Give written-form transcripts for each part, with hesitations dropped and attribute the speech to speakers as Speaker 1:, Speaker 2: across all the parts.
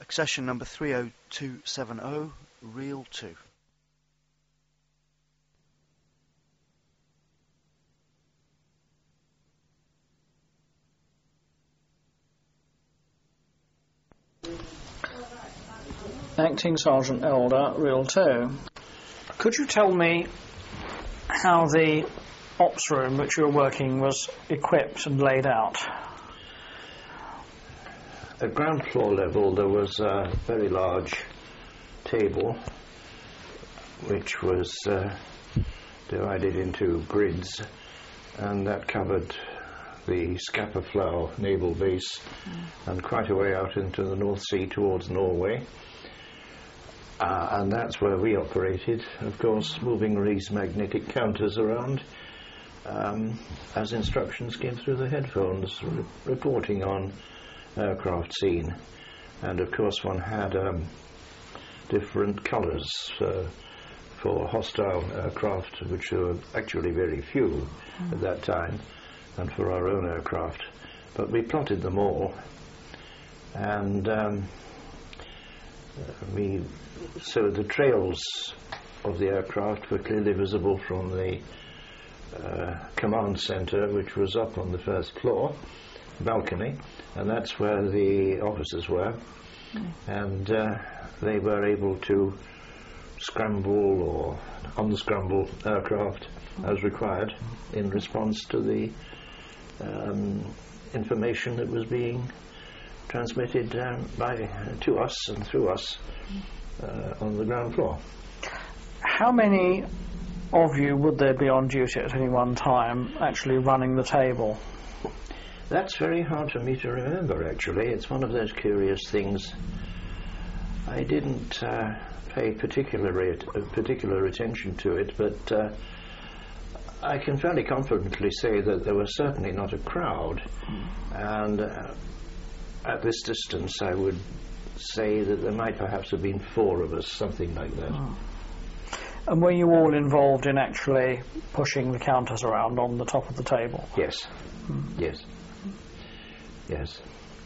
Speaker 1: Accession number 30270, reel 2.
Speaker 2: Acting Sergeant Elder, reel 2. Could you tell me how the ops room which you were working was equipped and laid out?
Speaker 3: At ground floor level there was a very large table which was divided into grids, and that covered the Scapa Flow naval base and quite a way out into the North Sea towards Norway. And that's where we operated, of course, moving these magnetic counters around as instructions came through the headphones, reporting on aircraft seen. And of course one had different colours for hostile aircraft, which were actually very few at that time, and for our own aircraft. But we plotted them all, and so the trails of the aircraft were clearly visible from the command centre, which was up on the first floor, balcony, and that's where the officers were. And they were able to scramble or unscramble aircraft as required in response to the information that was being transmitted to us and through us on the ground floor.
Speaker 2: How many of you would there be on duty at any one time actually running the table?
Speaker 3: That's very hard for me to remember, actually. It's one of those curious things. I didn't pay particular attention to it, but I can fairly confidently say that there was certainly not a crowd, and at this distance I would say that there might perhaps have been 4 of us, something like that.
Speaker 2: And were you all involved in actually pushing the counters around on the top of the table?
Speaker 3: Yes. Yes. Yes.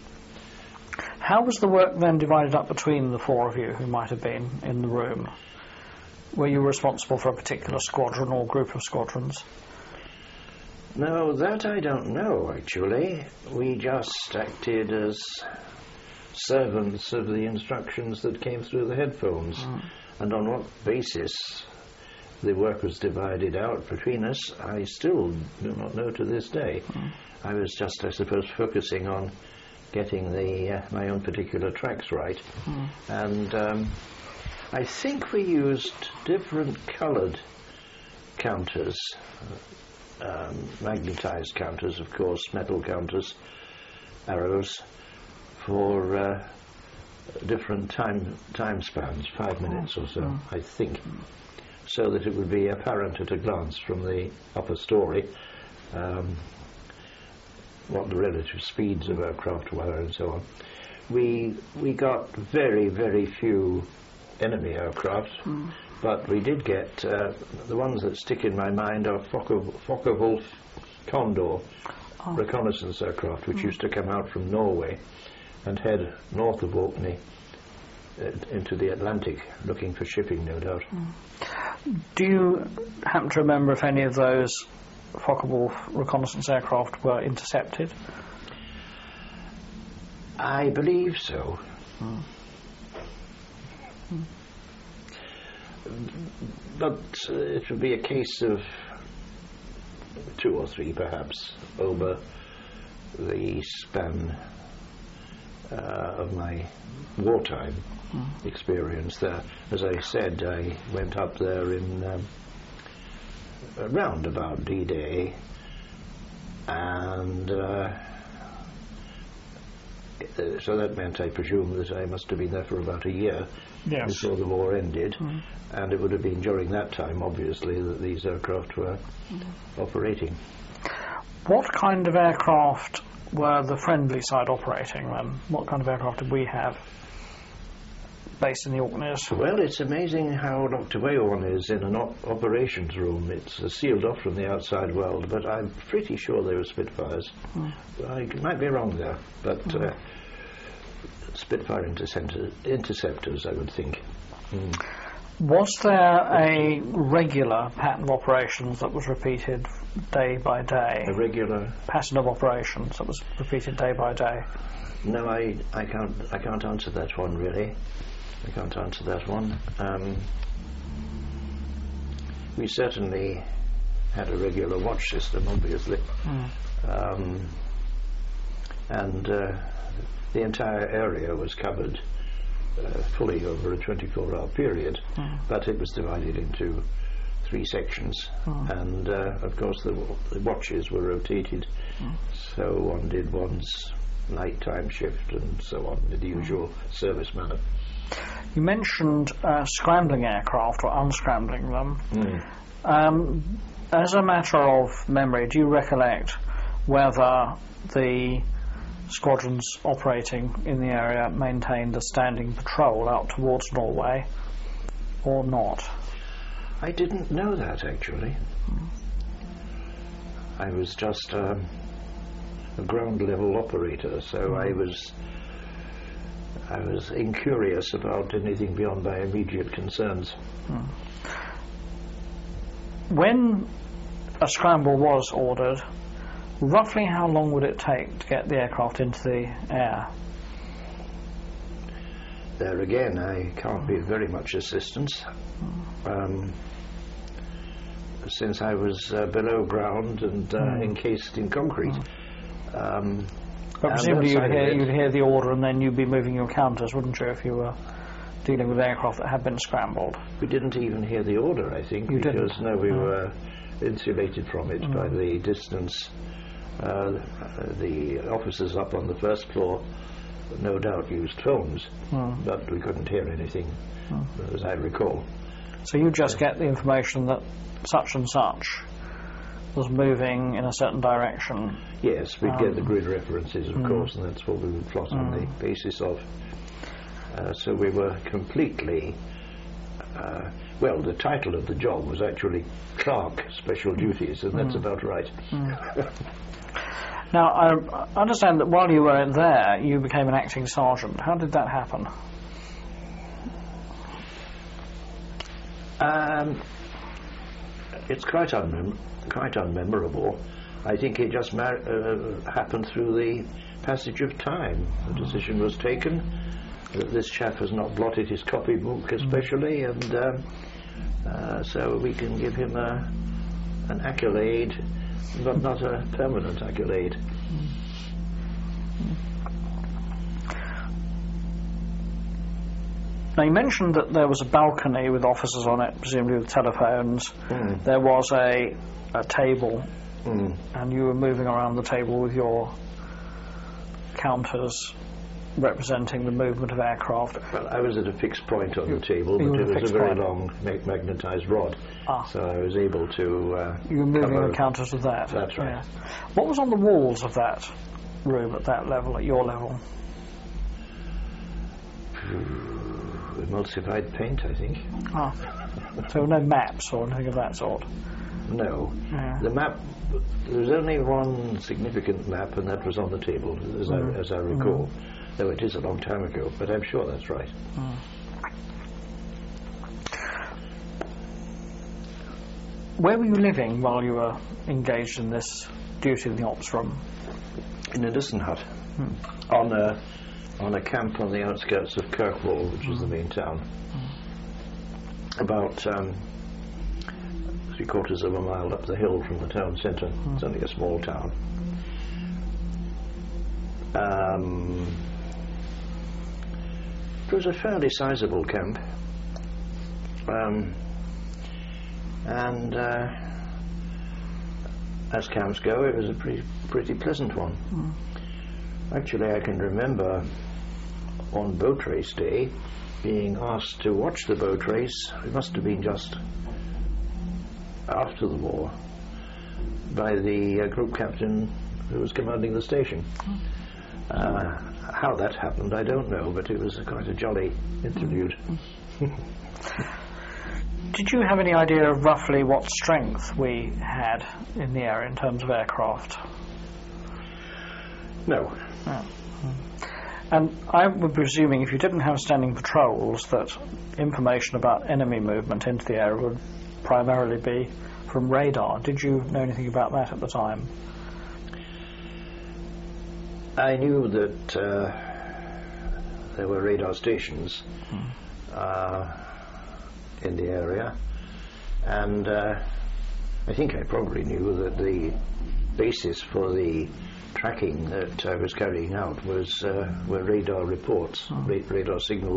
Speaker 2: How was the work then divided up between the 4 of you who might have been in the room? Were you responsible for a particular squadron or group of squadrons?
Speaker 3: No, that I don't know, actually. We just acted as servants of the instructions that came through the headphones. And on what basis the work was divided out between us, I still do not know to this day. I was just, I suppose, focusing on getting my own particular tracks right. And I think we used different coloured counters, magnetized counters, of course, metal counters, arrows, for different time spans, 5 minutes or so, I think, so that it would be apparent at a glance from the upper story what the relative speeds of aircraft were and so on. We got very, very few enemy aircraft, but we did get the ones that stick in my mind are Focke-Wulf Condor reconnaissance aircraft, which used to come out from Norway and head north of Orkney into the Atlantic, looking for shipping, no doubt.
Speaker 2: Do you happen to remember if any of those Focke-Wulf reconnaissance aircraft were intercepted?
Speaker 3: I believe so. But it would be a case of 2 or 3 perhaps over the span of my wartime experience there. As I said, I went up there in around about D-Day, and so that meant, I presume, that I must have been there for about a year before the war ended, and it would have been during that time, obviously, that these aircraft were operating.
Speaker 2: What kind of aircraft were the friendly side operating then? What kind of aircraft did we have based in the Orkneys?
Speaker 3: Well, it's amazing how locked away one is in an operations room. It's sealed off from the outside world, but I'm pretty sure they were Spitfires. I might be wrong there, but Spitfire interceptors, I would think.
Speaker 2: Was there a regular pattern of operations that was repeated day by day?
Speaker 3: A regular
Speaker 2: pattern of operations that was repeated day by day?
Speaker 3: No, I can't answer that one really. I can't answer that one. We certainly had a regular watch system, obviously, and the entire area was covered fully over a 24-hour period, but it was divided into 3 sections, and of course the watches were rotated, so one did one's nighttime shift and so on in the usual service manner.
Speaker 2: You mentioned scrambling aircraft or unscrambling them. As a matter of memory, do you recollect whether the squadrons operating in the area maintained a standing patrol out towards Norway or not?
Speaker 3: I didn't know that, actually. I was just a ground level operator, so I was incurious about anything beyond my immediate concerns.
Speaker 2: When a scramble was ordered, roughly how long would it take to get the aircraft into the air?
Speaker 3: There again, I can't be of very much assistance. Since I was below ground and encased in concrete.
Speaker 2: But presumably you'd hear the order and then you'd be moving your counters, wouldn't you, if you were dealing with aircraft that had been scrambled?
Speaker 3: We didn't even hear the order, I think, because we were insulated from it by the distance. The officers up on the first floor no doubt used phones, but we couldn't hear anything, as I recall.
Speaker 2: So you just get the information that such and such was moving in a certain direction?
Speaker 3: Yes, we'd get the grid references, of course, and that's what we would plot on the basis of. So we were completely... well, the title of the job was actually Clerk Special Duties, and that's about right.
Speaker 2: Now, I understand that while you were there, you became an acting sergeant. How did that happen?
Speaker 3: It's quite unmemorable. I think it just happened through the passage of time. The decision was taken that this chap has not blotted his copybook especially, and so we can give him an accolade, but not a permanent accolade.
Speaker 2: Now, you mentioned that there was a balcony with officers on it, presumably with telephones. There was a table, and you were moving around the table with your counters representing the movement of aircraft.
Speaker 3: Well, I was at a fixed point on the table, but it was a very long magnetised rod, so I was able to...
Speaker 2: you were moving the counters with that?
Speaker 3: That's right.
Speaker 2: Yeah. What was on the walls of that room at that level, at your level?
Speaker 3: Emulsified paint, I think.
Speaker 2: So no maps or anything of that sort?
Speaker 3: No. The map, there was only one significant map, and that was on the table, as I recall. Though it is a long time ago, but I'm sure that's right.
Speaker 2: Where were you living while you were engaged in this duty in the ops room?
Speaker 3: In a Nissen hut, on a camp on the outskirts of Kirkwall, which was the main town. About 3/4 of a mile up the hill from the town centre. It's only a small town. It was a fairly sizable camp, and as camps go, it was a pretty pleasant one. Actually, I can remember on boat race day being asked to watch the boat race. It must have been just after the war, by the group captain who was commanding the station. How that happened, I don't know, but it was quite a jolly interlude.
Speaker 2: Did you have any idea of roughly what strength we had in the area in terms of aircraft?
Speaker 3: No.
Speaker 2: And I would be presuming if you didn't have standing patrols that information about enemy movement into the area would primarily be from radar. Did you know anything about that at the time?
Speaker 3: I knew that there were radar stations in the area, and I think I probably knew that the basis for the tracking that I was carrying out was were radar reports, radar signals.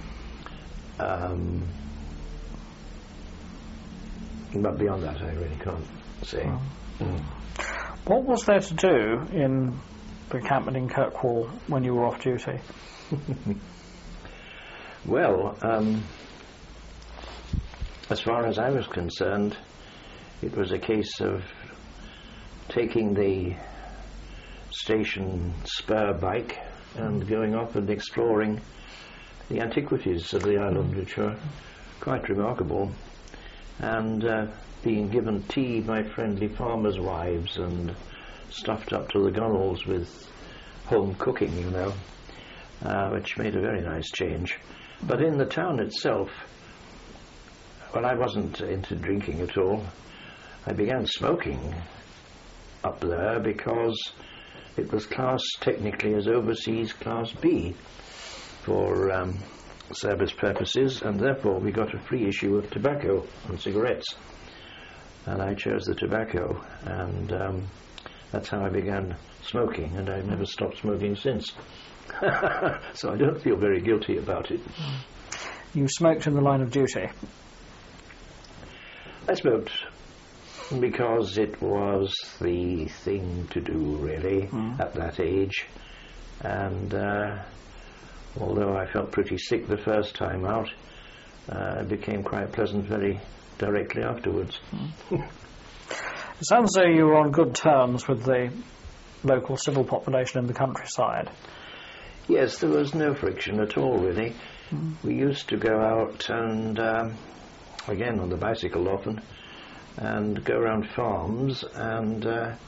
Speaker 3: But beyond that, I really can't say.
Speaker 2: What was there to do in the encampment in Kirkwall when you were off duty?
Speaker 3: Well, as far as I was concerned, it was a case of taking the station spur bike and going up and exploring the antiquities of the island, which were quite remarkable, and being given tea by friendly farmers' wives and stuffed up to the gunwales with home cooking, you know, which made a very nice change. But in the town itself, well, I wasn't into drinking at all. I began smoking up there because it was classed technically as overseas Class B for service purposes, and therefore we got a free issue of tobacco and cigarettes. And I chose the tobacco, and that's how I began smoking, and I've never stopped smoking since. So I don't feel very guilty about it.
Speaker 2: You smoked in the line of duty?
Speaker 3: I smoked because it was the thing to do, really, at that age. And although I felt pretty sick the first time out, it became quite pleasant very directly afterwards.
Speaker 2: It sounds as though you were on good terms with the local civil population in the countryside.
Speaker 3: Yes, there was no friction at all, really. We used to go out and, again on the bicycle often, and go around farms, and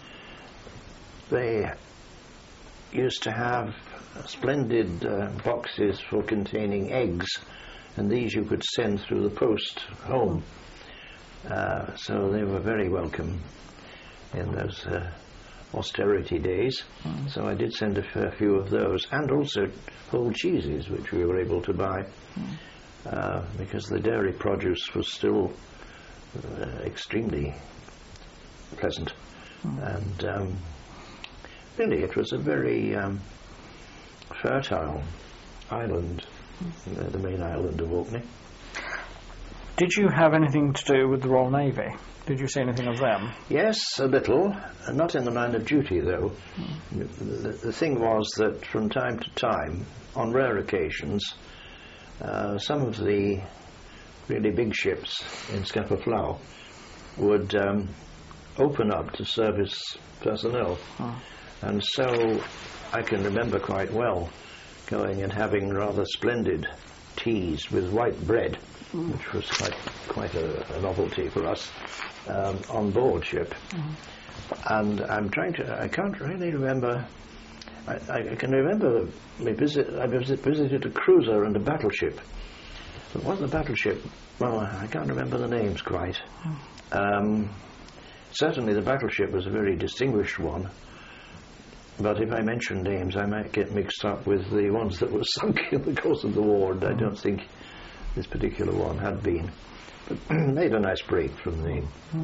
Speaker 3: they used to have splendid boxes for containing eggs, and these you could send through the post home. So they were very welcome in those austerity days. So I did send a fair few of those, and also whole cheeses, which we were able to buy, because the dairy produce was still extremely pleasant. And really it was a very fertile island, the main island of Orkney.
Speaker 2: Did you have anything to do with the Royal Navy? Did you see anything of them?
Speaker 3: Yes, a little. Not in the line of duty, though. The thing was that from time to time, on rare occasions, some of the really big ships in Scapa Flow would open up to service personnel. And so I can remember quite well going and having rather splendid teas with white bread, which was quite a novelty for us, on board ship. And I can't really remember. I can remember I visited a cruiser and a battleship. But what the battleship? Well, I can't remember the names quite. Certainly the battleship was a very distinguished one. But if I mention names, I might get mixed up with the ones that were sunk in the course of the war, and I don't think this particular one had been. But made a nice break from the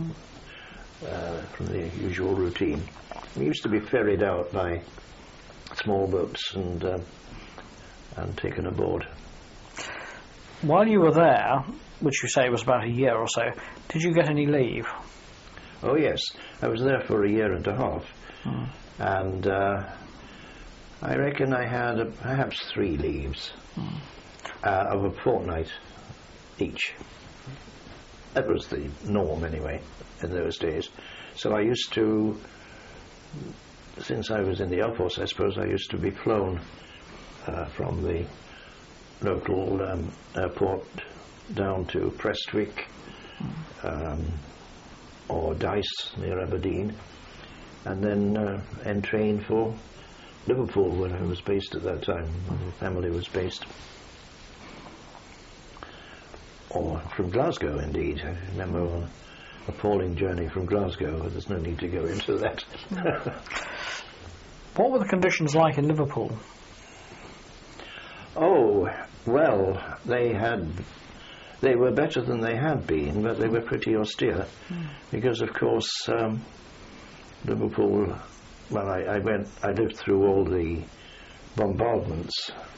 Speaker 3: usual routine. We used to be ferried out by small boats and taken aboard.
Speaker 2: While you were there, which you say was about a year or so, did you get any leave?
Speaker 3: Oh yes, I was there for a year and a half. And I reckon I had perhaps 3 leaves of a fortnight each. That was the norm anyway in those days. So I used to, since I was in the Air Force, I suppose I used to be flown from the local airport down to Prestwick or Dice near Aberdeen, and then entrain for Liverpool, where I was based at that time. My family was based. Or from Glasgow, indeed. I remember an appalling journey from Glasgow, but there's no need to go into that.
Speaker 2: What were the conditions like in Liverpool?
Speaker 3: Oh, well, they were better than they had been, but they were pretty austere, because of course Liverpool. Well, I lived through all the bombardments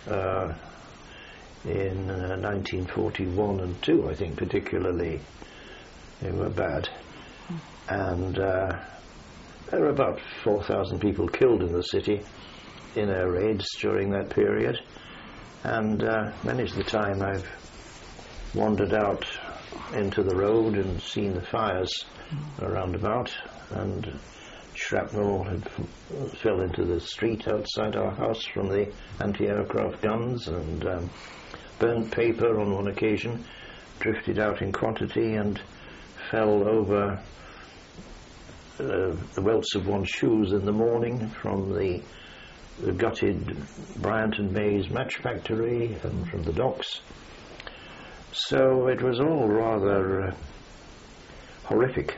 Speaker 3: in 1941 and 2, I think, particularly. They were bad, and there were about 4,000 people killed in the city in air raids during that period. And many's the time I've wandered out into the road and seen the fires around about, and shrapnel had fell into the street outside our house from the anti-aircraft guns, and burnt paper on one occasion drifted out in quantity and fell over the welts of one's shoes in the morning from the gutted Bryant and Mays match factory and from the docks. So it was all rather horrific.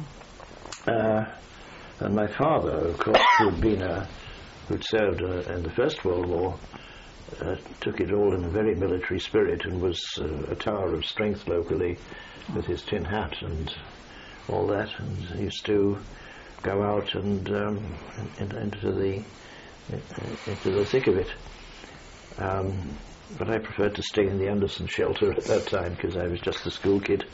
Speaker 3: And my father, of course, who'd served in the First World War, took it all in a very military spirit and was a tower of strength locally with his tin hat and all that, and used to go out and into the thick of it. But I preferred to stay in the Anderson shelter at that time because I was just a school kid.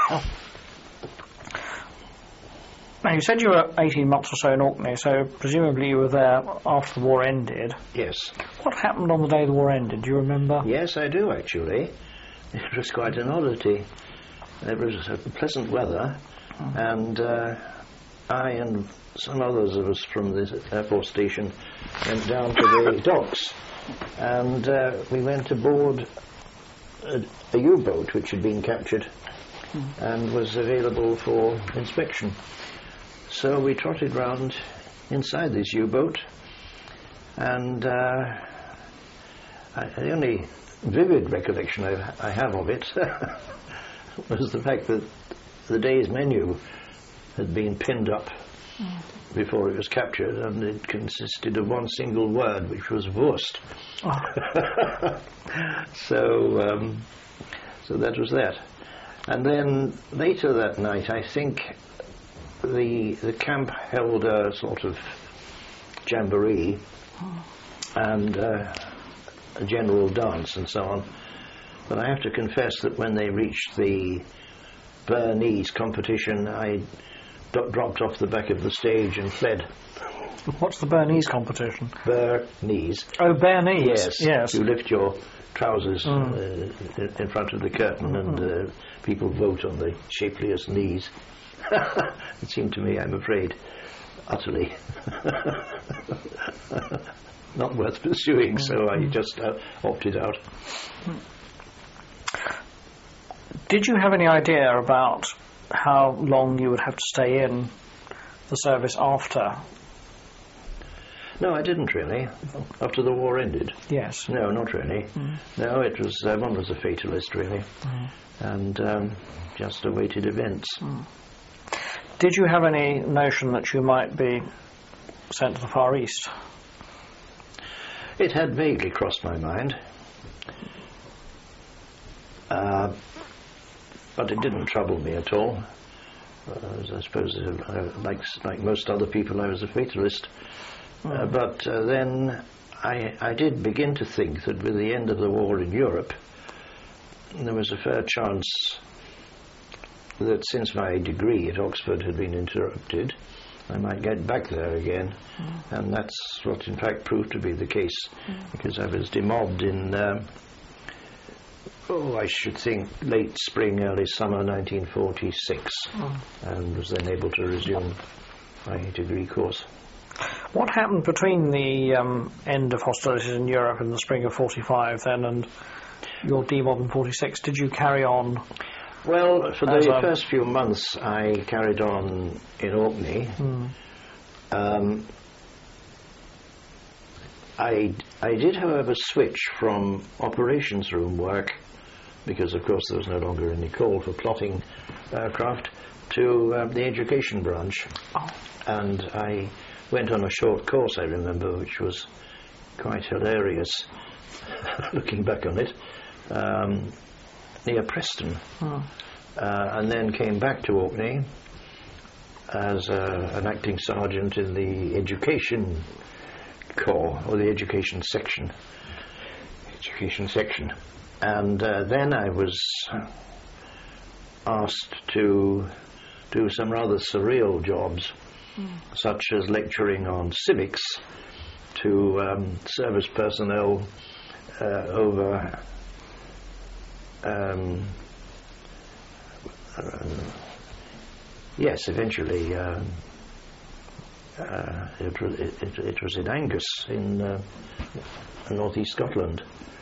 Speaker 2: Now, you said you were 18 months or so in Orkney, so presumably you were there after the war ended.
Speaker 3: Yes.
Speaker 2: What happened on the day the war ended? Do you remember?
Speaker 3: Yes, I do, actually. It was quite an oddity. It was pleasant weather, and I and some others of us from the Air Force station went down to the docks, and we went aboard a U-boat which had been captured and was available for inspection. So we trotted round inside this U-boat, and the only vivid recollection I have of it was the fact that the day's menu had been pinned up before it was captured, and it consisted of one single word, which was Wurst. Oh. So that was that. And then later that night, I think the camp held a sort of jamboree and a general dance and so on. But I have to confess that when they reached the Bernese competition, I dropped off the back of the stage and fled.
Speaker 2: What's the Bernese competition?
Speaker 3: Bernese.
Speaker 2: Oh, Bernese.
Speaker 3: Yes.
Speaker 2: Yes.
Speaker 3: You lift your trousers in front of the curtain, and people vote on the shapeliest knees. It seemed to me, I'm afraid, utterly not worth pursuing, so I just opted out.
Speaker 2: Did you have any idea about how long you would have to stay in the service after?
Speaker 3: No, I didn't really. After the war ended?
Speaker 2: Yes.
Speaker 3: No, not really. No, it was one was a fatalist, really, and just awaited events.
Speaker 2: Did you have any notion that you might be sent to the Far East?
Speaker 3: It had vaguely crossed my mind, but it didn't trouble me at all. I suppose, like most other people, I was a fatalist. But then I did begin to think that with the end of the war in Europe, there was a fair chance that since my degree at Oxford had been interrupted, I might get back there again. And that's what in fact proved to be the case, because I was demobbed in, I should think late spring, early summer 1946, and was then able to resume my degree course.
Speaker 2: What happened between the end of hostilities in Europe in the spring of 45 then and your demob in 46? Did you carry on?
Speaker 3: Well, for the first few months I carried on in Orkney. I did, however, switch from operations room work, because of course there was no longer any call for plotting aircraft, to the education branch.
Speaker 2: Oh.
Speaker 3: And I went on a short course, I remember, which was quite hilarious, looking back on it, near Preston.
Speaker 2: Oh.
Speaker 3: And then came back to Orkney as an acting sergeant in the education corps, or the education section. And then I was asked to do some rather surreal jobs, such as lecturing on civics to service personnel over yes, eventually it was in Angus in northeast Scotland.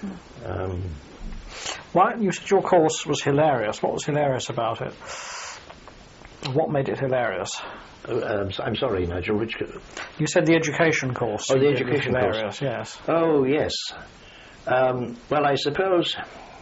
Speaker 2: Why, you said your course was hilarious. What was hilarious about it? What made it hilarious?
Speaker 3: I'm sorry, Nigel, which...
Speaker 2: You said the education course.
Speaker 3: Oh, the education course.
Speaker 2: Hilarious, yes.
Speaker 3: Oh, yes. Well, I suppose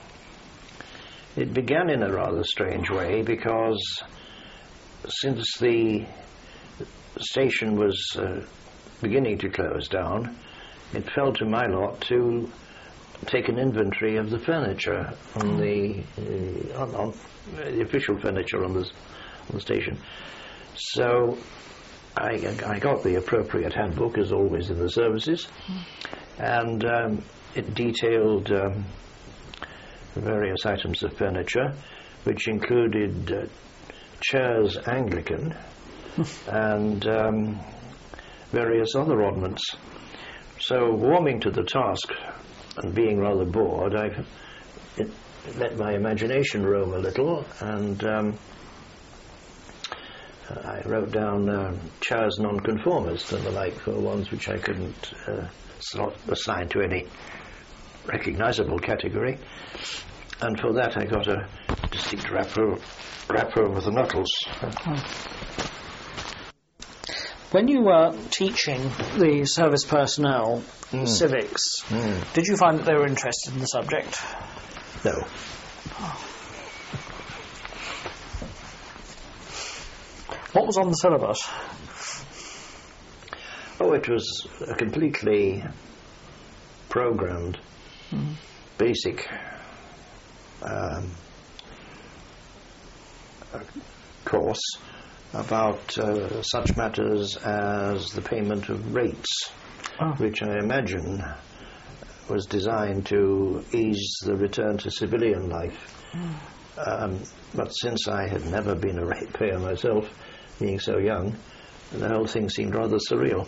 Speaker 3: it began in a rather strange way, because since the station was beginning to close down, it fell to my lot to take an inventory of the furniture on the official furniture on the station. So I got the appropriate handbook, as always in the services, and it detailed various items of furniture, which included chairs Anglican and various other oddments. So, warming to the task and being rather bored, I let my imagination roam a little, and I wrote down chairs nonconformist and the like, for ones which I couldn't assign to any recognisable category. And for that I got a distinct wrapper over the knuckles.
Speaker 2: When you were teaching the service personnel civics, did you find that they were interested in the subject?
Speaker 3: No.
Speaker 2: What was on the syllabus?
Speaker 3: Oh, it was a completely programmed, basic course about such matters as the payment of rates, which I imagine was designed to ease the return to civilian life. But since I had never been a ratepayer myself, being so young, the whole thing seemed rather surreal.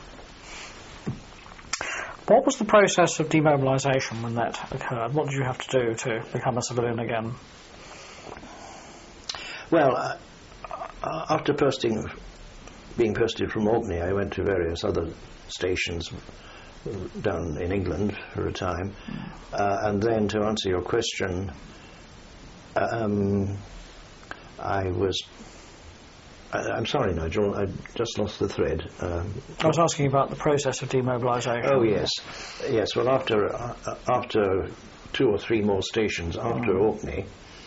Speaker 2: What was the process of demobilisation when that occurred? What did you have to do to become a civilian again?
Speaker 3: Well, after being posted from Orkney, I went to various other stations down in England for a time. And then, to answer your question, I'm sorry, Nigel, I just lost the thread.
Speaker 2: I was asking about the process of demobilisation.
Speaker 3: Oh, yes. Yes, well, after 2 or 3 more stations after Orkney,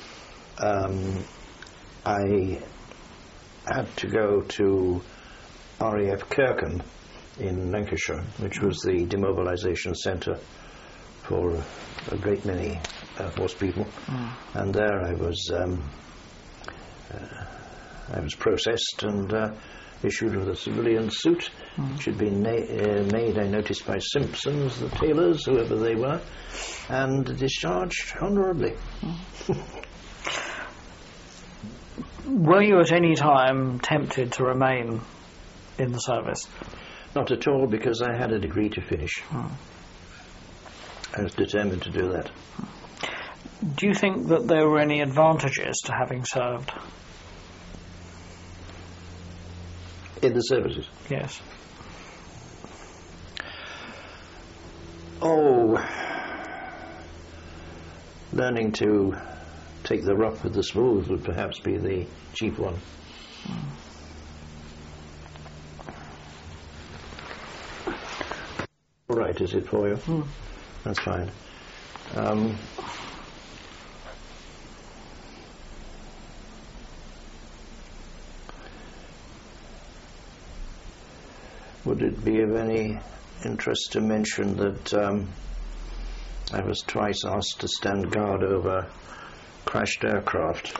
Speaker 3: I had to go to RAF Kirkham in Lancashire, which was the demobilisation centre for a great many Air Force people. And there I was processed and issued with a civilian suit, which had been made, I noticed, by Simpsons, the tailors, whoever they were, and discharged honourably.
Speaker 2: Were you at any time tempted to remain in the service?
Speaker 3: Not at all, because I had a degree to finish. I was determined to do that.
Speaker 2: Do you think that there were any advantages to having served?
Speaker 3: In the services?
Speaker 2: Yes.
Speaker 3: Oh, learning to take the rough with the smooth would perhaps be the chief one. All right. right, is it, for you? That's fine. Would it be of any interest to mention that I was twice asked to stand guard over crashed aircraft?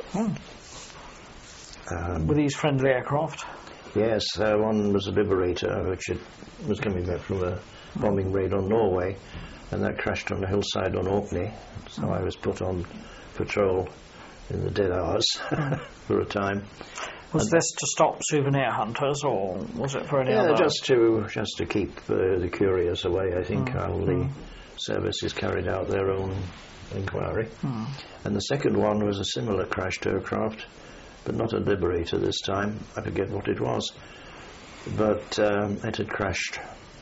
Speaker 2: Were these friendly aircraft?
Speaker 3: Yes, one was a Liberator, which was coming back from a bombing raid on Norway, and that crashed on a hillside on Orkney. So I was put on patrol in the dead hours for a time.
Speaker 2: Was this to stop souvenir hunters, or was it for any other?
Speaker 3: Yeah, just to keep the curious away, I think, while the services carried out their own inquiry. And the second one was a similar crashed aircraft, but not a Liberator this time. I forget what it was. But it had crashed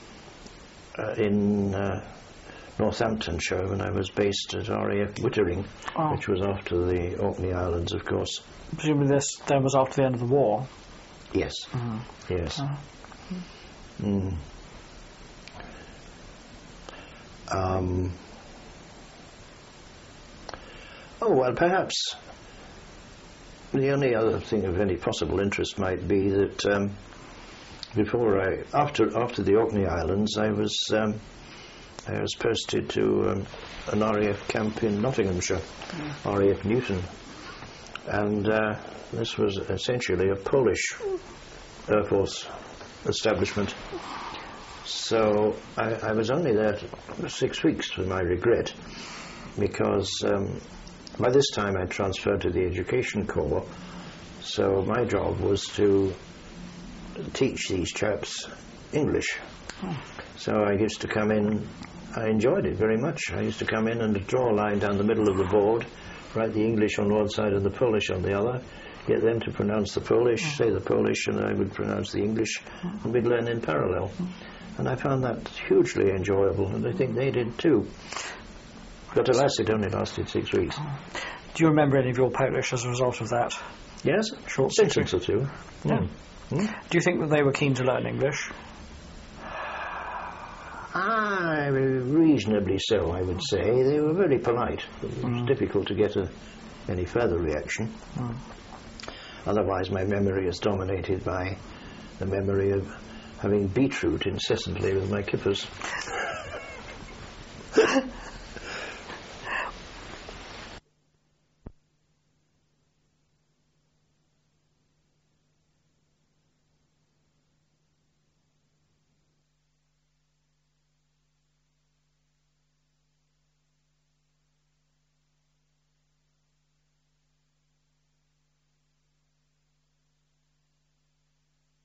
Speaker 3: in Northamptonshire when I was based at RAF Wittering, which was after the Orkney Islands, of course.
Speaker 2: Presumably this then was after the end of the war?
Speaker 3: Yes. Yes. Well, perhaps the only other thing of any possible interest might be that after the Orkney Islands, I was posted to an RAF camp in Nottinghamshire, RAF Newton, and this was essentially a Polish Air Force establishment. So I was only there 6 weeks, to my regret, because by this time I'd transferred to the Education Corps, so my job was to teach these chaps English. So I used to come in, I enjoyed it very much. I used to come in and draw a line down the middle of the board, write the English on one side and the Polish on the other, get them to pronounce the Polish, say the Polish, and I would pronounce the English, and we'd learn in parallel. And I found that hugely enjoyable, and I think they did too. But alas, it only lasted 6 weeks.
Speaker 2: Do you remember any of your Polish as a result of that?
Speaker 3: Yes,
Speaker 2: short
Speaker 3: sentence or two.
Speaker 2: Yeah. Do you think that they were keen to learn English?
Speaker 3: Reasonably so, I would say. They were very polite. It was difficult to get any further reaction. Otherwise, my memory is dominated by the memory of having beetroot incessantly with my kippers.